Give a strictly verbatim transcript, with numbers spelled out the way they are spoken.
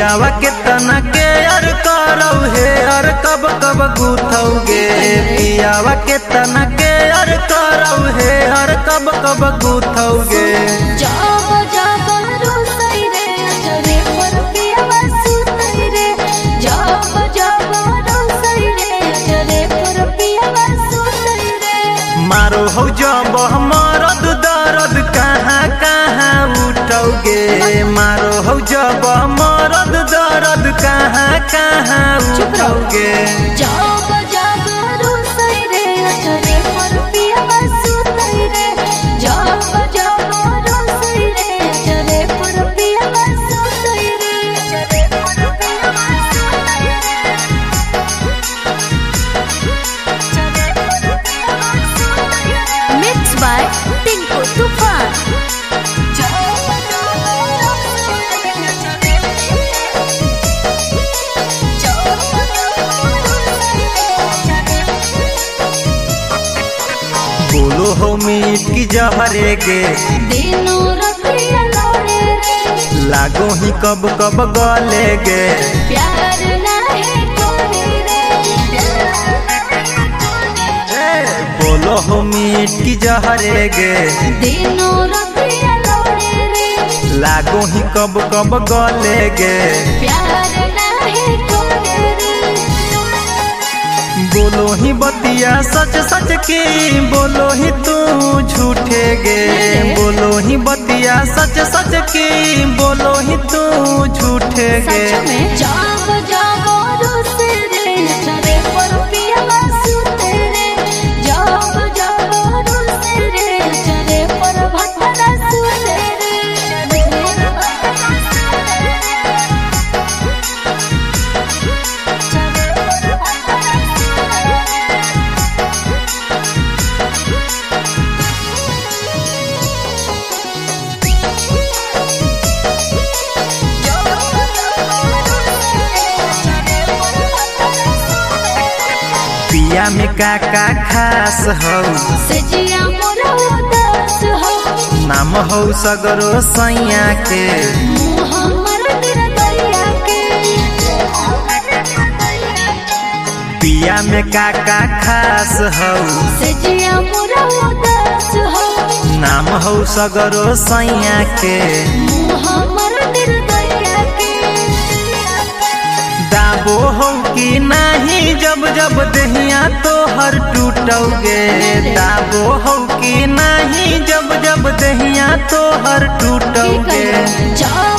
पियावा के तना के यार करौ हे यार कब कब गुथौगे पियावा के तना के यार करौ हे यार कब कब गुथौगे जब जब रोसै रे अजरे पर पियावा सुतै रे जब जब रोसै रे अजरे पर पियावा सुतै रे मारो हो जब मरद दर्द कहाँ कहाँ उठौगे मारो हो जब मरद दर्द कहाँ कहाँ उठौगे जब जब रोसै रे अजरे पर पियावा सुतै रे जब जब रोसै रे अजरे पर पियावा सुतै रे अजरे पर पियावा सुतै रे अजरे पर पियावा सुतै रे मिक्स बाय टिंकू तूफान बोलो हो मीट की जहरे गे दिनों रतिया लौड़े रे लागो ही कब कब गले गे प्यार नहीं कोई रे बोलो हो मीट की जहरे गे दिनों रतिया लौड़े रे लागो ही कब कब गले गे प्यार नहीं कोई रे बोलो ही बतिया सच सच की बोलो ही तू झूठे गे बोलो ही बतिया सच सच की बोलो ही तू झूठे गे सच में जाग जागो रोसे रे अजरे पर पियावा सुते रे जाग जागो रोसे रे अजरे पर भटना सुते रे अजरे पर भटना सुते पिया में का का खास हो सजिया मोरा उदास हो नाम हो सगरो सैया के हमर निर्दया के पिया में का का खास हो सजिया मोरा उदास हो नाम हो सगरो सैया के हमर निर्दया के दाबो हो कि नहीं जब जब दहिया तो हर टूटोगे दाबो हो कि नहीं जब जब दहिया तो हर टूटोगे जा